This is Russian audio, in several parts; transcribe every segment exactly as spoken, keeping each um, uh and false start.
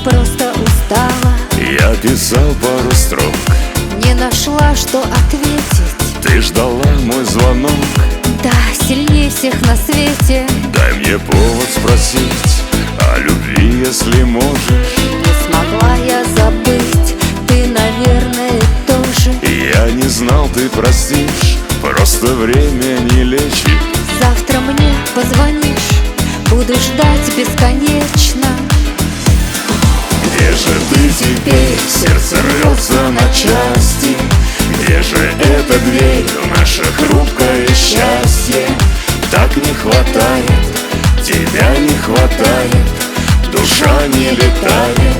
просто устала. Я писал пару строк, не нашла, что ответить. ты ждала мой звонок. Да, сильнее всех на свете. Дай мне повод спросить о любви, если можешь. Не смогла я забыть, ты, наверное, тоже. Я не знал, ты простишь, просто время не лечит. Завтра мне позвонишь, буду ждать бесконечно. Где же ты теперь? Сердце рвется на части. Где же эта дверь в наше хрупкое счастье? Так не хватает, тебя не хватает, душа не летает.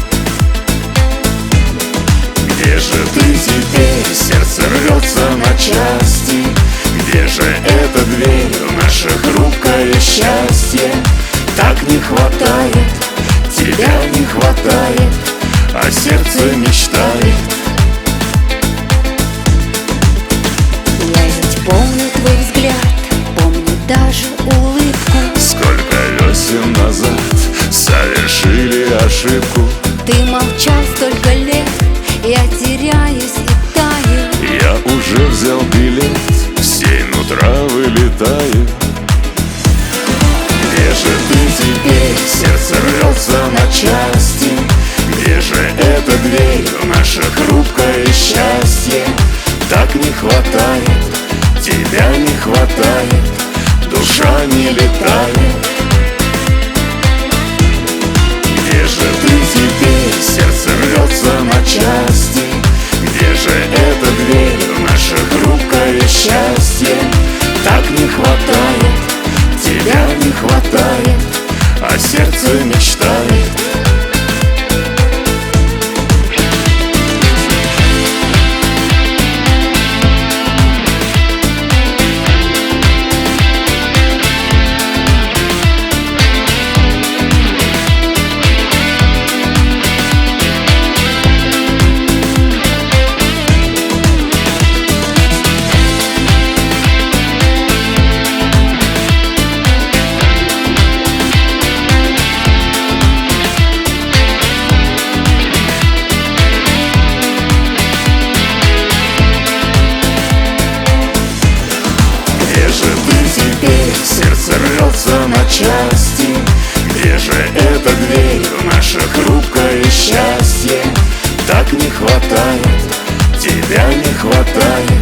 Где же ты теперь? Сердце рвется на части. Где же эта дверь в наше хрупкое счастье? Так не хватает, тебя не хватает, а сердце мечтает. Я ведь помню твой взгляд, помню даже улыбку. Сколько весен назад совершили ошибку. Ты молчал столько лет, я теряюсь и таю. Я уже взял билет, в семь утра вылетаю. Где же ты теперь? Сердце рвется на части. Где же эта дверь в наше хрупкое счастье? Так не хватает, тебя не хватает, душа не летает. Где же ты теперь? Сердце рвется на части. Где же эта дверь в наше хрупкое счастье? Так не хватает, тебя не хватает, а сердце мечтает. Сердце рвется на части. Где же эта дверь в наше хрупкое счастье? Так не хватает, тебя не хватает,